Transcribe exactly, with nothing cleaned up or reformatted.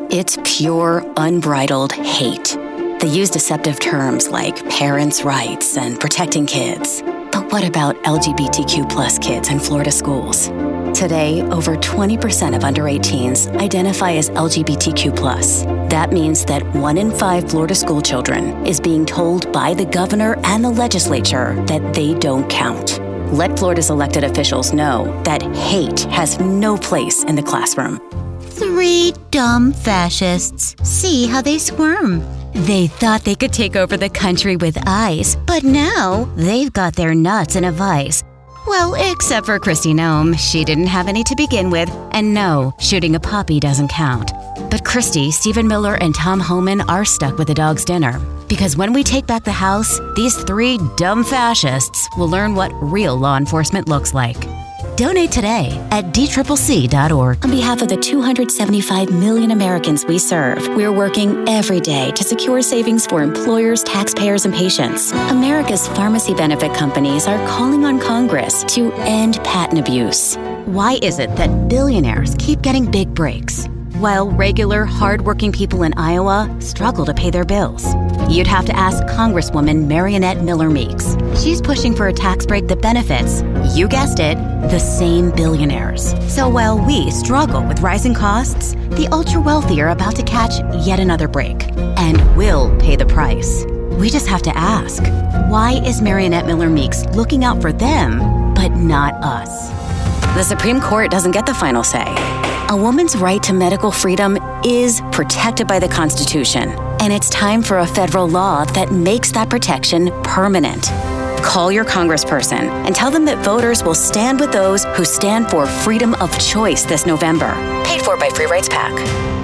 It's pure, unbridled hate. They use deceptive terms like parents' rights and protecting kids. But what about L G B T Q plus kids in Florida schools? Today, over twenty percent of under eighteens identify as L G B T Q plus. That means that one in five Florida school children is being told by the governor and the legislature that they don't count. Let Florida's elected officials know that hate has no place in the classroom. Three dumb fascists. See how they squirm. They thought they could take over the country with ice, but now they've got their nuts in a vice. Well, except for Kristi Noem. She didn't have any to begin with, and no, shooting a puppy doesn't count. But Kristi, Stephen Miller, and Tom Homan are stuck with a dog's dinner. Because when we take back the House, these three dumb fascists will learn what real law enforcement looks like. Donate today at D C C C dot org. On behalf of the two hundred seventy-five million Americans we serve, we're working every day to secure savings for employers, taxpayers, and patients. America's pharmacy benefit companies are calling on Congress to end patent abuse. Why is it that billionaires keep getting big breaks, while regular, hardworking people in Iowa struggle to pay their bills? You'd have to ask Congresswoman Mariannette Miller Meeks. She's pushing for a tax break that benefits, you guessed it, the same billionaires. So while we struggle with rising costs, the ultra-wealthy are about to catch yet another break and will pay the price. We just have to ask, why is Mariannette Miller Meeks looking out for them, but not us? The Supreme Court doesn't get the final say. A woman's right to medical freedom is protected by the Constitution, and it's time for a federal law that makes that protection permanent. Call your congressperson and tell them that voters will stand with those who stand for freedom of choice this November. Paid for by Free Rights PAC.